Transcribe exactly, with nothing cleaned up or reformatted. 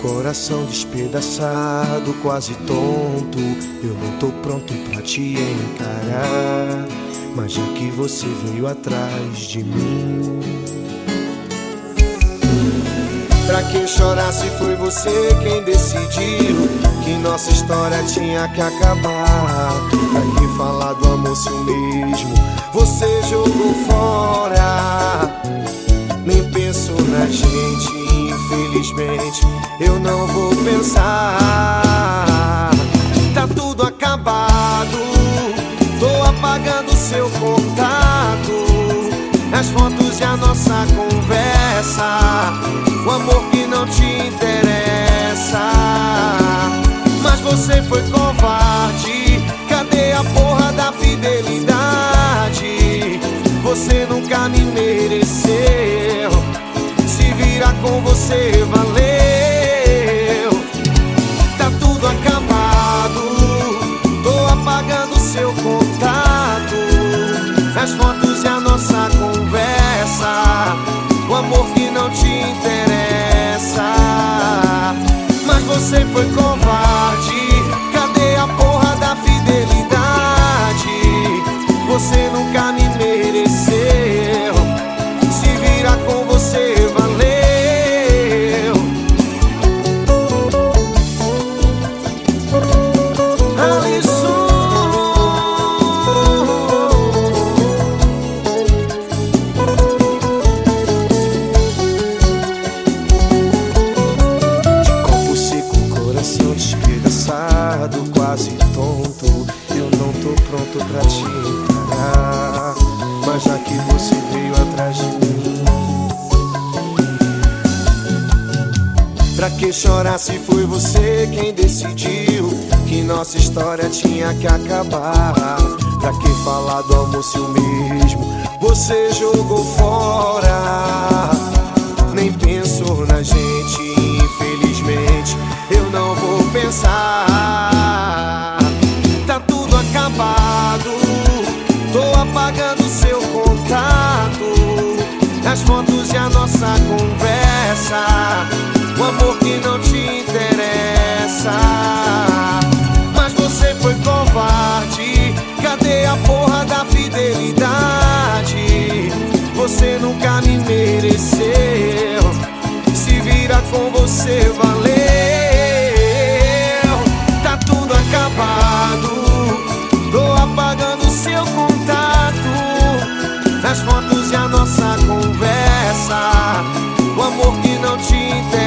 coração despedaçado, quase tonto. Eu não tô pronto pra te encarar, mas já que você veio atrás de mim, pra que chorar se foi você quem decidiu que nossa história tinha que acabar? Pra que falar do amor se o mesmo você jogou fora? Nem penso na gente, infelizmente eu não vou pensar. Tá tudo acabado, tô apagando seu contato, as fotos e a nossa conversa, o amor que não te interessa. Mas você foi covarde, cadê a porra da fidelidade? Você nunca me mereceu, se virar com você valeu. Tá tudo acabado, tô apagando seu contato, as fotos e a nossa conversa, o amor que não te interessa. Mas você foi covarde, cadê a porra da fidelidade? Você nunca me mereceu, se virar com você valeu. Alisson, de copo seco, coração despedaçado, quase tonto. Eu não tô pronto pra te encarar, mas já que você veio atrás de mim, pra que chorar se foi você quem decidiu que nossa história tinha que acabar? Pra que falar do amor se o mesmo você jogou fora? Nem penso na gente, infelizmente eu não vou pensar. Tá tudo acabado, tô apagando seu contato, as fotos e a nossa conversa, o amor que não te interessa. Mas você foi covarde, cadê a porra da fidelidade? Você nunca me mereceu, se virar com você valeu. Tá tudo acabado, tô apagando seu contato, as fotos e a nossa conversa, o amor que não te interessa.